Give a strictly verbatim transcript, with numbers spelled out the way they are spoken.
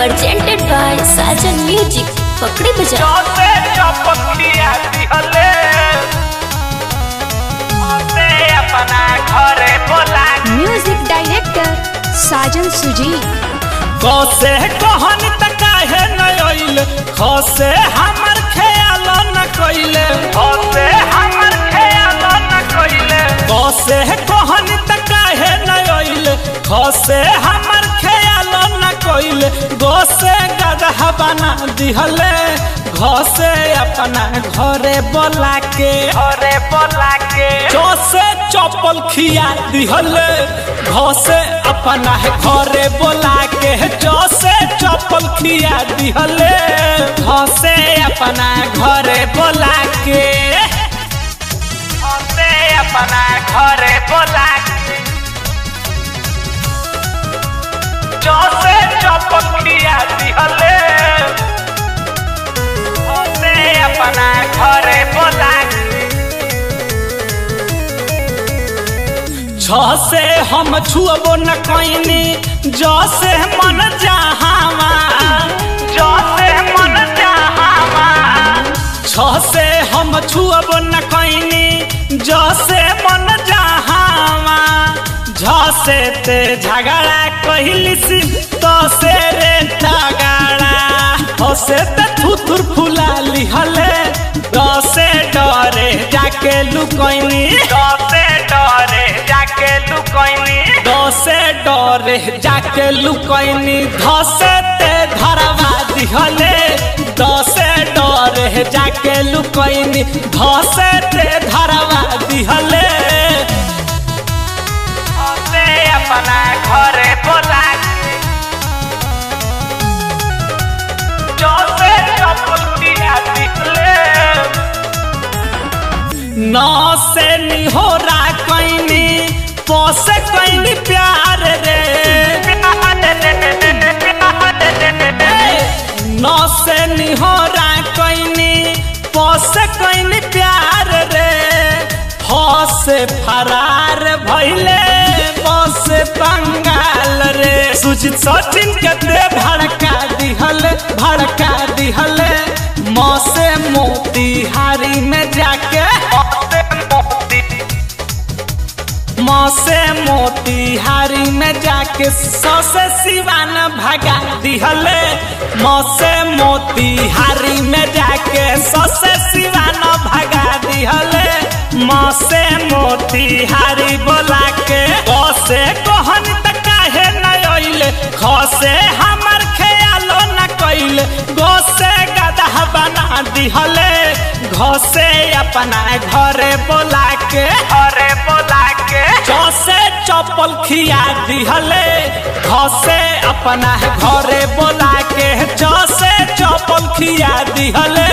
presented by Sajan Music. पकड़ी बजा चौथे चौपकिया दिहले ओसे अपना घरे बोला म्यूजिक डायरेक्टर साजन सुजी। कसे कहन त काहे न आइल खसे हमर ख्याल न कइले खसे हमर ख्याल न कइले कसे कहन त काहे न आइल खसे हमर ख्याल न कइले गोसे गदहा बना दिहले घसे अपना घरे बोला के घरे बोला के चौसे चौपल खिया दिहले घसे अपना घरे बोला के चौसे चौपल खिया दिहले घसे अपना घरे बोला के घसे अपना घरे बोला के चौसे चौपल खिया दिहले घसे अपना घरे बोला के जसे हम छुअबो न कइनी जसे मन जहावा जसे मन जहावा जसे हम छुअबो न कइनी जसे मन जहावा जसे ते झगड़ा कहिलिस तो से रे झगड़ा हसे ते थुथुर फुला लिहले दसे डरे जाके लुकइनी दसे डरे जाके लुकइनी दसे डरे जाके लुकइनी धसे ते धरवा दिहले दसे डरे जाके लुकइनी धसे ते धरवा दिहले धसे अपना घरे बोला जसे चपलिया दिहले नौ से निहोरा कइनी पोसे कइनी प्यार रे नौ से निहोरा कइनी पोसे कइनी प्यार रे हसे फरार भइले बसे बंगाल रे सुजित सचिन के दे भड़का दिहले भड़का दिहले मौसे मोतिहारी में जाके मौसे मोतिहारी में जाके सौसे सिवान भगा दिहले मौसे मोतिहारी में जाके सौसे सिवान भगा दिहले मौसे मोतिहारी बोला के गोसे कहन त काहे न आइले खसे हमर ख्याल न कइले गोसे गदहा बना दिहले घसे अपना घरे बोला के घरे बोला के चौसे चौपल खिया दिहले घसे अपना घरे बोला के चौसे चौपल खिया दिहले